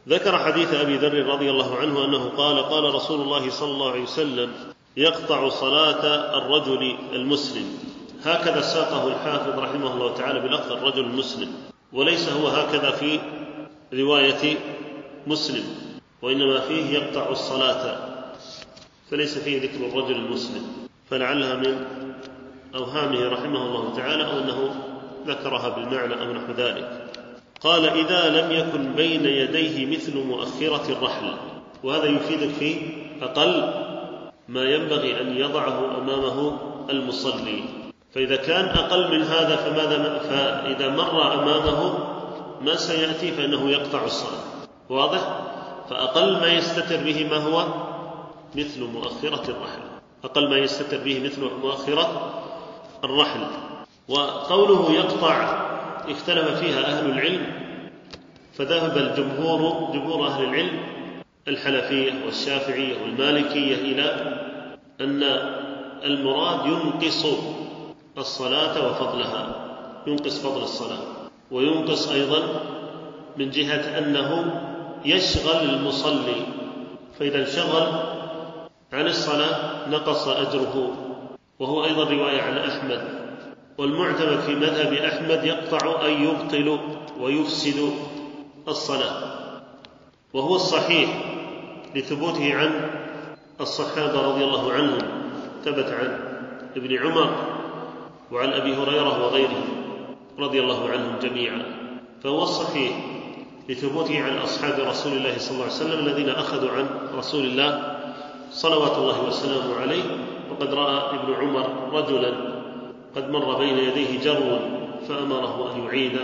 ذكر حديث أبي ذر رضي الله عنه أنه قال: قال رسول الله صلى الله عليه وسلم: يقطع صلاة الرجل المسلم. هكذا ساقه الحافظ رحمه الله تعالى بلفظ الرجل المسلم، وليس هو هكذا في رواية مسلم، وإنما فيه يقطع الصلاة، فليس فيه ذكر الرجل المسلم، فلعلها من أوهامه رحمه الله تعالى، أو أنه ذكرها بالمعنى أو نحو ذلك. قال: إذا لم يكن بين يديه مثل مؤخرة الرحل. وهذا يفيدك في أقل ما ينبغي أن يضعه أمامه المصلي، فإذا كان أقل من هذا فإذا مر أمامه ما سيأتي فإنه يقطع الصلاة. واضح؟ فأقل ما يستتر به ما هو مثل مؤخرة الرحل، أقل ما يستتر به مثل مؤخرة الرحل. وقوله يقطع اختلف فيها أهل العلم، فذهب جمهور أهل العلم الحنفية والشافعية والمالكية إلى أن المراد ينقص الصلاة وفضلها، ينقص فضل الصلاة، وينقص أيضا من جهة أنه يشغل المصلي، فإذا انشغل عن الصلاة نقص أجره. وهو أيضا رواية عن أحمد. والمعتمد في مذهب أحمد يقطع أي يبطل ويفسد الصلاة، وهو الصحيح لثبوته عن الصحابة رضي الله عنهم، ثبت عن ابن عمر وعن أبي هريرة وغيره رضي الله عنهم جميعا، فهو الصحيح لثبوته عن أصحاب رسول الله صلى الله عليه وسلم الذين أخذوا عن رسول الله صلوات الله وسلامه عليه. وقد رأى ابن عمر رجلا قد مر بين يديه جرو فأمره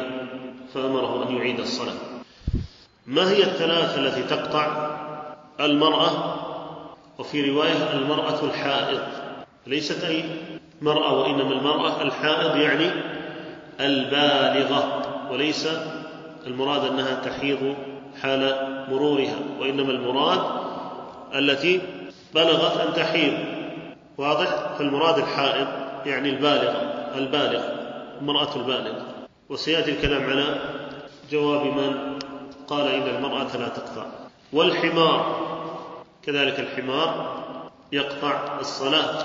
أن يعيد الصلاة. ما هي الثلاث التي تقطع المرأة؟ وفي رواية المرأة الحائض، ليست أي مرأة، وإنما المرأة الحائض يعني البالغة، وليس المراد أنها تحيض حال مرورها، وإنما المراد التي بلغت أن تحيض. واضح؟ فالمراد الحائض يعني البالغ، المرأة البالغة. وسيأتي الكلام على جواب من قال إن المرأة لا تقطع. والحمار كذلك، الحمار يقطع الصلاة.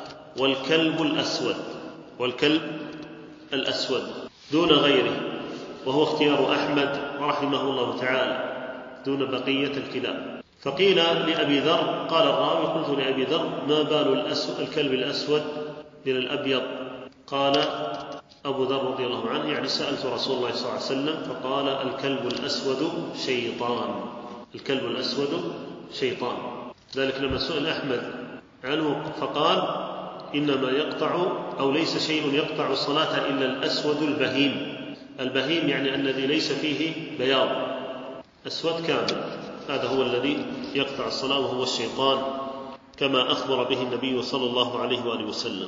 والكلب الأسود دون غيره، وهو اختيار أحمد رحمه الله تعالى دون بقية الكلاب. فقيل لأبي ذر، قال الراوي: قلت لأبي ذر: ما بال الكلب الأسود من الأبيض؟ قال أبو ذر رضي الله عنه: يعني سألت رسول الله صلى الله عليه وسلم فقال: الكلب الأسود شيطان. ذلك لما سئل أحمد عنه فقال: إنما يقطع، أو ليس شيء يقطع الصلاة إلا الأسود البهيم يعني الذي ليس فيه بياض، أسود كامل، هذا هو الذي يقطع الصلاة، وهو الشيطان كما أخبر به النبي صلى الله عليه وآله وسلم.